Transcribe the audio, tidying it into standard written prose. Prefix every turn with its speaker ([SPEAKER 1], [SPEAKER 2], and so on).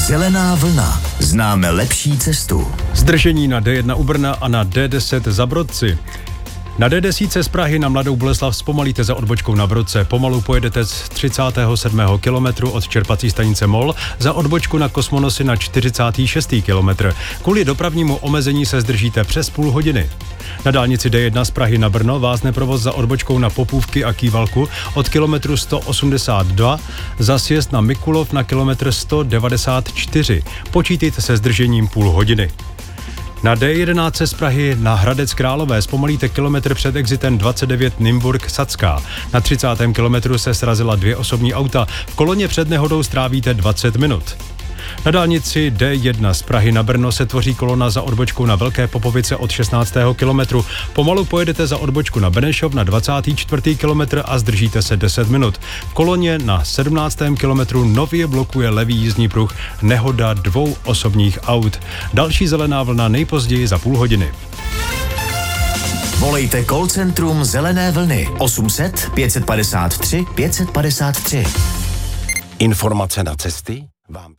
[SPEAKER 1] Zelená vlna. Známe lepší cestu.
[SPEAKER 2] Zdržení na D1 u Brna a na D10 za Brodci. Na D10 z Prahy na Mladou Boleslav zpomalíte za odbočkou na Brodce. Pomalu pojedete z 37. kilometru od čerpací stanice MOL za odbočku na Kosmonosy na 46. kilometr. Kvůli dopravnímu omezení se zdržíte přes půl hodiny. Na dálnici D1 z Prahy na Brno vázne provoz za odbočkou na Popůvky a Kývalku od kilometru 182 za sjezd na Mikulov na kilometr 194. Počítejte se zdržením půl hodiny. Na D11 z Prahy na Hradec Králové zpomalíte kilometr před exitem 29 Nymburk-Sacká. Na 30. kilometru se srazila 2 osobní auta. V koloně před nehodou strávíte 20 minut. Na dálnici D1 z Prahy na Brno se tvoří kolona za odbočkou na Velké Popovice od 16. kilometru. Pomalu pojedete za odbočku na Benešov na 24. kilometr a zdržíte se 10 minut. V koloně na 17. kilometru nově blokuje levý jízdní pruh nehoda 2 osobních aut. Další zelená vlna nejpozději za půl hodiny.
[SPEAKER 1] Volejte call centrum Zelené vlny 800 553 553.
[SPEAKER 3] Informace na cesty vám